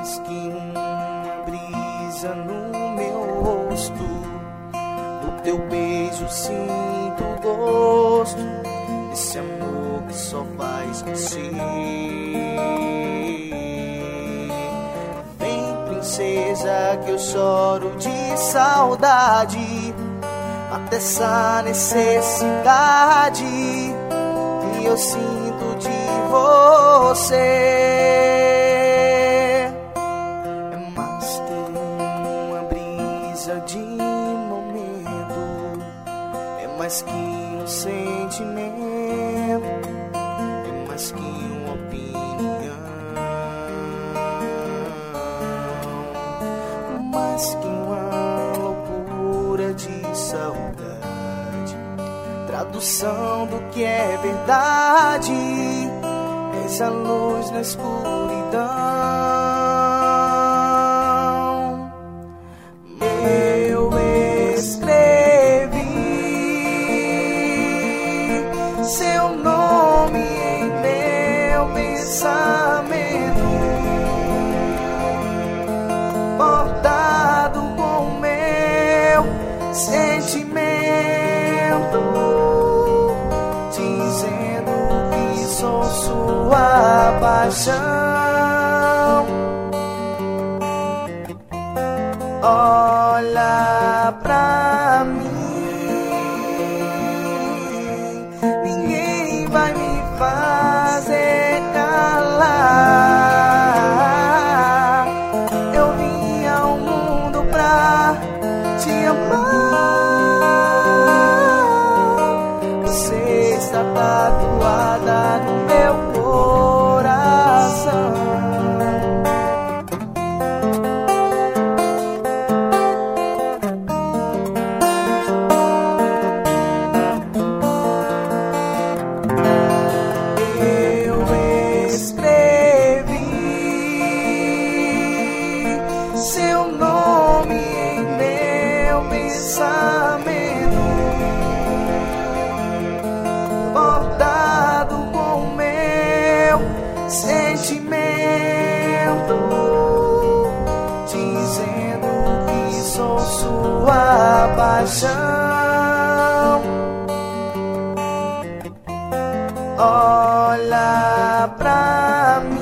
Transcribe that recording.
mais que uma brisa no meu rosto. No teu beijo sinto o gosto desse amor que só faz você. Vem, princesa, que eu choro de saudade, até essa necessidade que eu sinto de você. É mais que uma brisa de momento, é mais que um sentimento, é mais que uma opinião, mais que uma loucura de saudade, tradução do que é verdade. És a luz na escuridão. Eu escrevi seu nome em meu pensamento, bordado com meu sentimento, dizendo que sou sua paixão. Olha pra mim, ninguém vai me fazer calar. Eu vim ao mundo pra te amar. Você está tatuada no meu coração. Eu escrevi seu nome em meu pensamento, bordado com meu sentimento, dizendo que sou sua paixão. Olha pra mim,